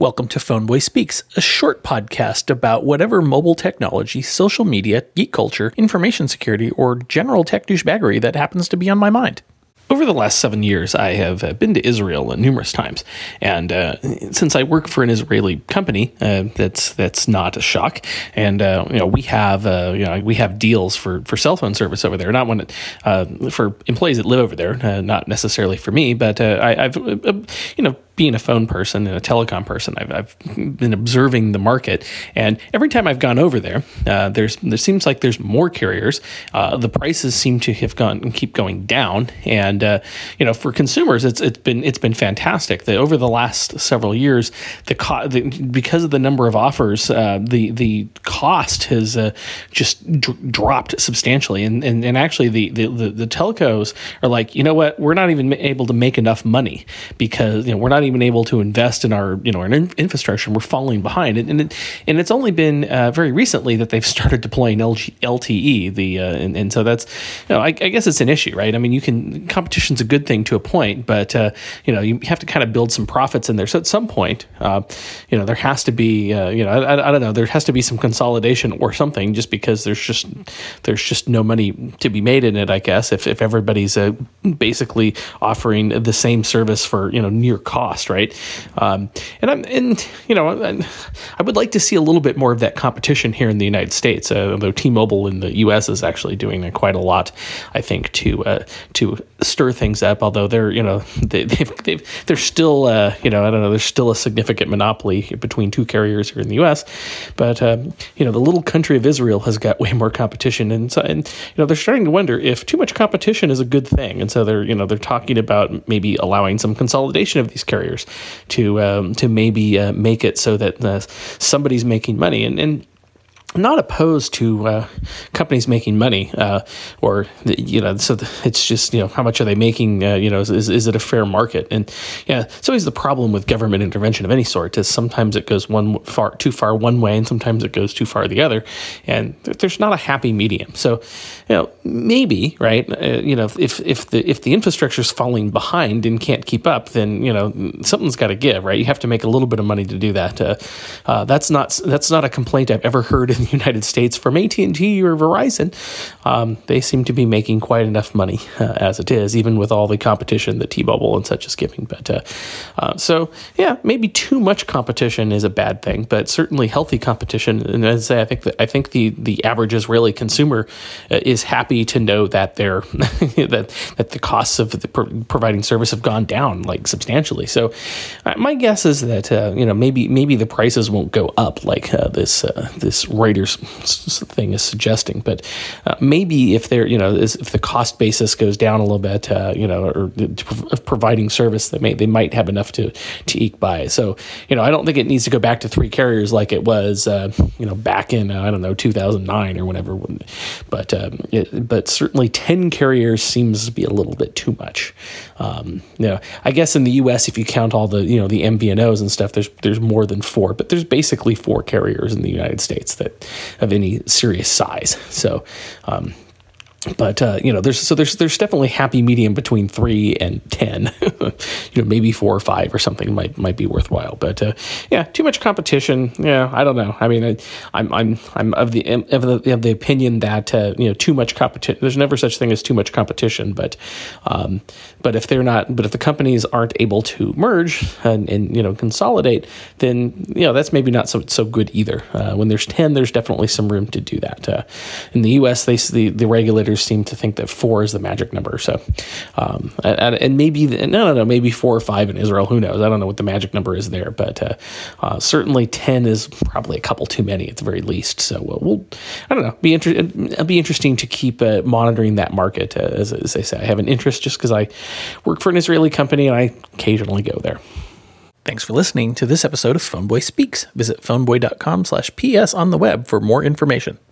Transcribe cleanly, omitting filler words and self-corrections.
Welcome to Phoneboy Speaks, a short podcast about whatever mobile technology, social media, geek culture, information security, or general tech douchebaggery that happens to be on my mind. Over the last 7 years, I have been to Israel numerous times, and since I work for an Israeli company, that's not a shock. And we have deals for cell phone service over there. Not one for employees that live over there, not necessarily for me, but I've being a phone person and a telecom person, I've been observing the market, and every time I've gone over there, there seems like there's more carriers. The prices seem to have keep going down, and for consumers, it's been fantastic. That over the last several years, because of the number of offers, the cost has just dropped substantially, and actually the telcos are like, you know what, we're not even able to make enough money because we're not even able to invest in our infrastructure. We're falling behind, and it's only been very recently that they've started deploying LTE. And so that's I guess it's an issue, right? I mean, competition's a good thing to a point, but you have to kind of build some profits in there. So at some point, there has to be I don't know, there has to be some consolidation or something, just because there's just no money to be made in it, I guess, if everybody's basically offering the same service for near cost, right? I would like to see a little bit more of that competition here in the United States, although T-Mobile in the U.S. is actually doing quite a lot, I think, to stir things up. Although they're they're still I don't know, there's still a significant monopoly between two carriers here in the U.S. But the little country of Israel has got way more competition, and they're starting to wonder if too much competition is a good thing, and so they're talking about maybe allowing some consolidation of these carriers to maybe make it so that somebody's making money, and I'm not opposed to companies making money, so it's just how much are they making? Is it a fair market? And it's always the problem with government intervention of any sort. Is sometimes it goes too far one way, and sometimes it goes too far the other, and there's not a happy medium. So maybe, right? If the infrastructure is falling behind and can't keep up, then something's got to give, right? You have to make a little bit of money to do that. That's not a complaint I've ever heard in the United States from AT&T or Verizon. They seem to be making quite enough money as it is, even with all the competition that T-Mobile and such is giving. But maybe too much competition is a bad thing, but certainly healthy competition. And as I say, I think the average Israeli consumer is happy to know that they're that the costs of providing service have gone down substantially. So my guess is that maybe the prices won't go up like this Reuters thing is suggesting, but maybe if if the cost basis goes down a little bit, or providing service, they might have enough to eke by. So I don't think it needs to go back to 3 carriers like it was back in 2009 or whatever, but certainly 10 carriers seems to be a little bit too much. I guess in the U.S., if you count all the the MVNOs and stuff, there's more than 4, but there's basically 4 carriers in the United States that of any serious size. So, there's definitely happy medium between 3 and 10. Maybe 4 or 5 or something might be worthwhile. But too much competition. Yeah, I don't know. I mean, I'm of the opinion that too much competition. There's never such thing as too much competition. But if the companies aren't able to merge and consolidate, then that's maybe not so good either. When there's 10, there's definitely some room to do that. In the U.S., the regulators seem to think that 4 is the magic number. So, and maybe maybe 4 or 5 in Israel. Who knows? I don't know what the magic number is there, but certainly 10 is probably a couple too many at the very least. So I don't know. It'll be interesting to keep monitoring that market. As I say, I have an interest just because I work for an Israeli company and I occasionally go there. Thanks for listening to this episode of Phoneboy Speaks. Visit phoneboy.com/ps on the web for more information.